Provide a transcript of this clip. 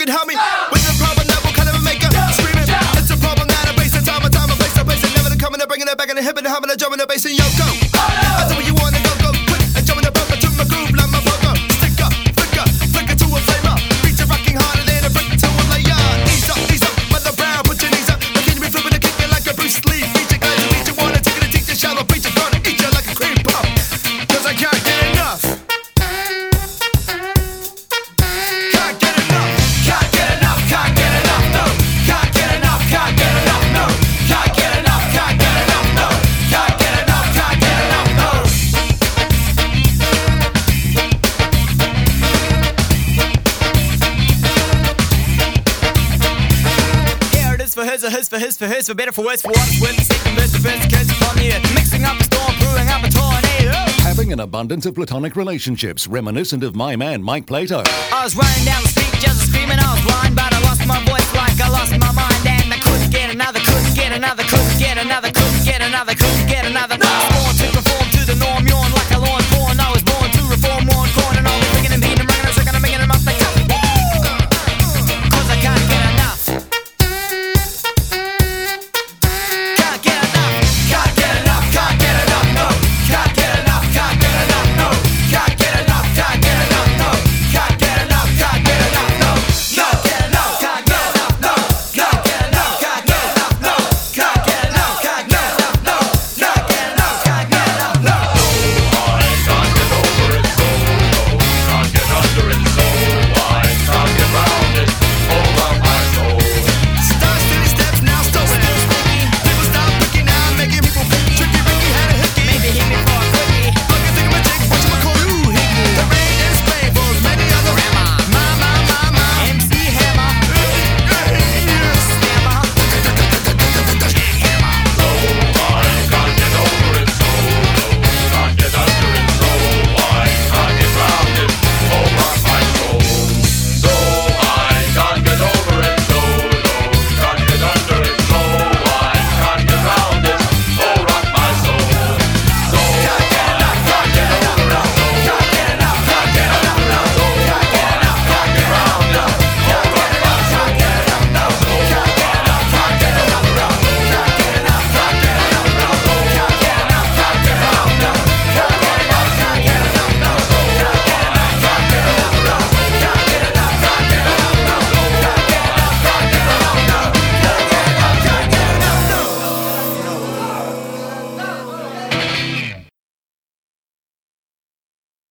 help me with the problem that will kind of make her screaming. It's a problem that I face in time and place, I place it. Never coming and bringing it back and the hip and the humming, the drum and the bass and yo go. I do what you want to go quick and jump in the bumper to my groove like my poker. Stick up, flicker to a flamer. Beat you rocking harder than a brick to a layer. Ease up, Mother Brown, put your knees up. But can you be flipping and kicking like a Bruce Lee? Beat you guys, beat you wanna take it and teach you shallow. Beat you gonna eat you like a cream puff. Cause I can't get enough. For his, for better, for worse, for worse, with the second verse, the first curse upon the earth. Mixing up a storm, brewing up a tornado. Having an abundance of platonic relationships, reminiscent of my man, Mike Plato. I was running down the street, just screaming, I was blind, but I lost my voice like I lost my mind. And I couldn't get another, couldn't get another, couldn't get another, couldn't get another, couldn't get another. No more to